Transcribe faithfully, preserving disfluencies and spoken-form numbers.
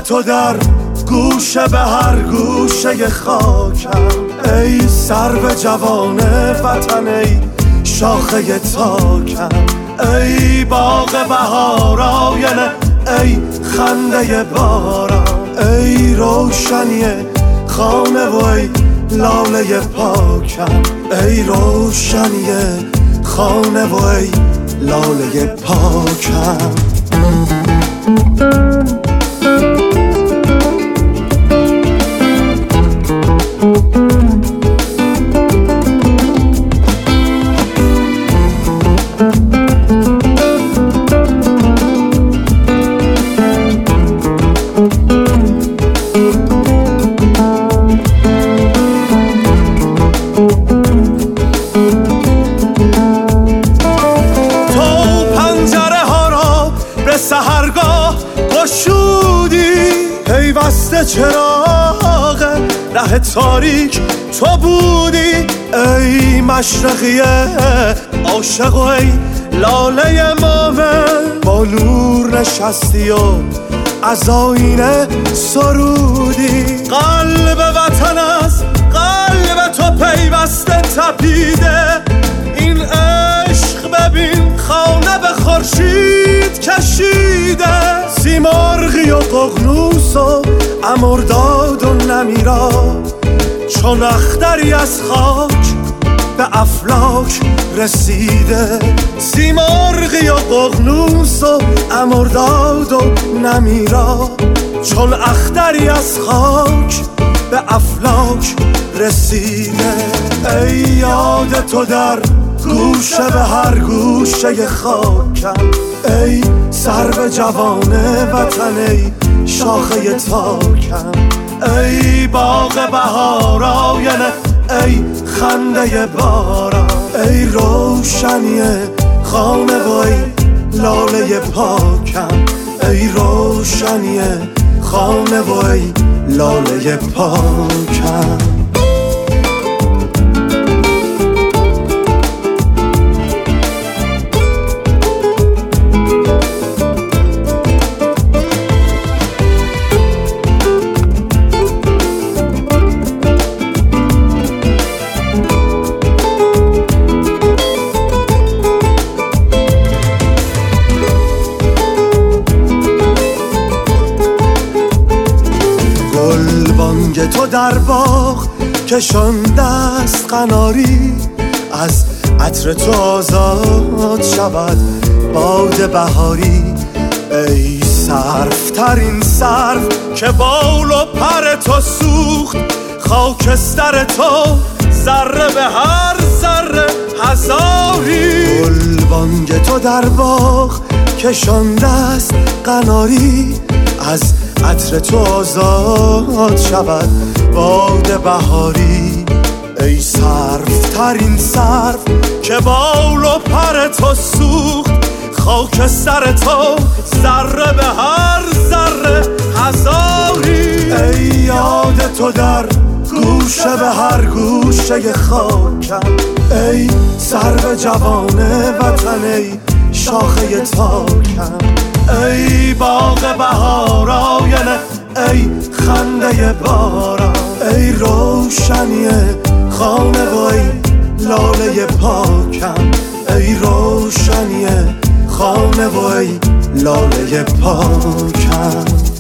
تو در گوشه به هر گوشه خاکم، ای سرو جوان وطن، ای شاخه تاکم، ای باغ بهار آینه، ای خنده باران، ای روشنی خانه و ای لاله پاکم، ای روشنی خانه و ای لاله پاکم. سحرگاه گشودی پیوسته چراغ ره تاریک تو بودی، ای مشرقیه عاشق و ای لاله مومن، با نور نشستی و از آینه سرودی. قلب وطن از قلب تو پیوسته تپیده، این عشق ببین خانه به خورشید کشیده، سیمرغی و ققنوس و امرداد و نمیرا، چون اختری از خاک به افلاک رسیده، سیمرغی و ققنوس و امرداد و نمیرا، چون اختری از خاک به افلاک رسیده. ای یاد تو در گوشه به هر گوشه خاکم، ای سرو جوان وطن، ای شاخه تاکم، ای باغ بهار آینه، ای خنده باران، ای روشنی خانه و ای لاله پاکم، ای روشنی خانه و ای لاله پاکم. گلبانگ تو در باغ کشانده است قناری، از عطر تو آزاد شود باد بهاری، ای سرفترین سرو که بال و پر تو سوخت، خاکستر تو ذره به هر ذره هزاری. گلبانگ تو در باغ کشانده است قناری، از عطر تو آزاد شود باد بهاری، ای سرفترین سرو که بال و پر تو سوخت، خاکستر تو ذره به هر ذره هزاری. ای یاد تو در گوشه به هر گوشه خاکم، ای سرو جوان وطن، ای شاخه تاکم، ای باغ بهار آینه، ای خنده باران، ای روشنی خانه و ای لاله پاکم، ای روشنی خانه و ای لاله پاکم.